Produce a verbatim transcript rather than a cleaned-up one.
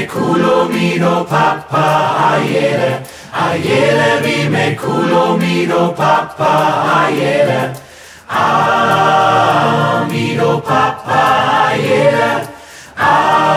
me culo miro papá, ayele, ayele vi me culo miro papá, ayele, ah, miro papá, ayele, ah.